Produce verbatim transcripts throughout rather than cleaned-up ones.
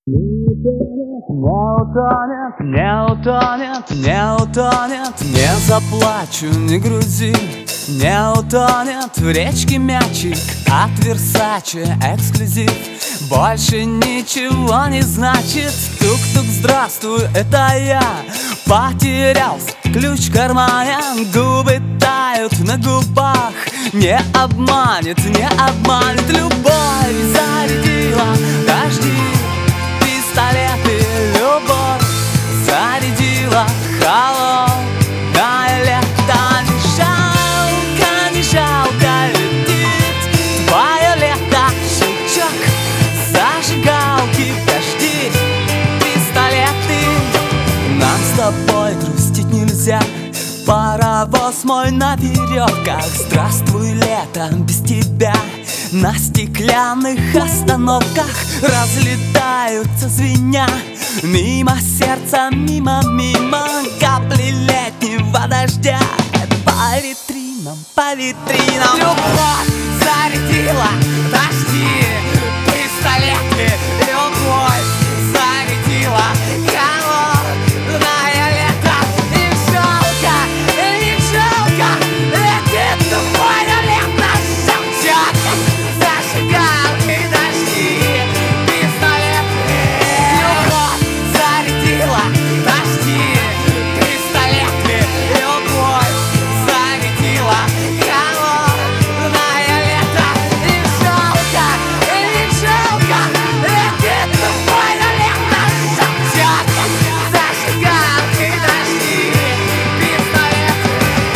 Не утонет, не утонет, не утонет, не заплачу, не грузи. Не утонет в речке мячик от Версаче эксклюзив. Больше ничего не значит. Тук-тук, здравствуй, это я. Потерялся ключ в кармане, губы тают на губах. Не обманет, не обманет любовь. Зарядила дожди, пистолеты, любовь. Зарядила холодное лето. Не жалко, не жалко, летит твое лето. Щелчок зажигалки, дожди, пистолеты. Нам с тобой грустить нельзя. Паровоз мой на веревках. Здравствуй, лето, без тебя. На стеклянных остановках разлетаются звеня. Мимо сердца, мимо, мимо капли летнего дождя. По витринам, по витринам любовь зарядила дожди, пистолеты, любовь зарядила холодное лето. Не жалко, не жалко, летит твое лето. Щелчок зажигалки, дожди, пистолеты. Любовь зарядила дожди, пистолеты. Любовь зарядила холодное лето. Не жалко, не жалко, летит твое лето. Щелчок зажигалки, дожди, пистолеты.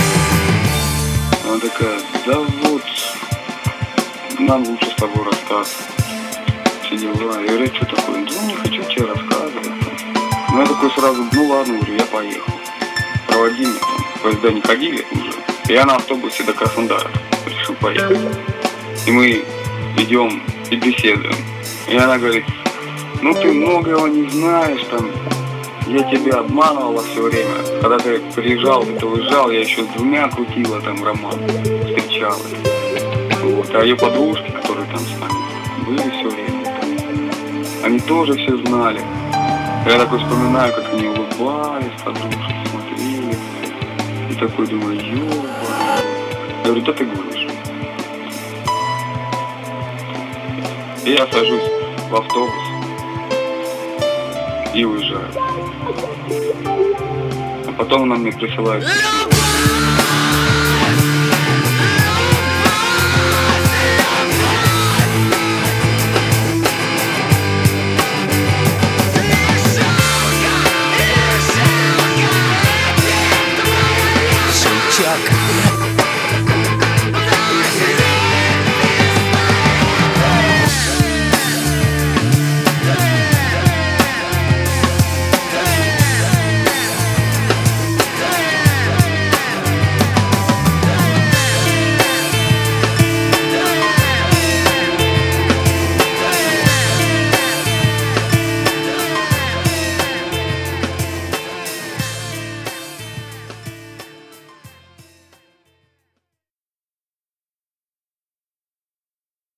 Она такая: да вот, нам лучше с тобой расстаться. Все дела. Я говорю: что такое? Ну, не хочу тебе рассказывать. Ну, я такой сразу: ну ладно, говорю, я поехал. Проводи меня там. Поезда не ходили уже. Я на автобусе до Краснодара решил поехать. И мы идем и беседуем. И она говорит: ну ты многого не знаешь, там, я тебя обманывала все время. Когда ты приезжал, ты уезжал, я еще с двумя крутила там роман, встречалась. Вот. А ее подружки, которые там с нами были все время там, они тоже все знали. Я такой вспоминаю, как они улыбались, подружки смотрели. И такой думаю: ёба. Я говорю: что ты говоришь? И я сажусь в автобус и уезжаю. А потом она мне присылает письмо.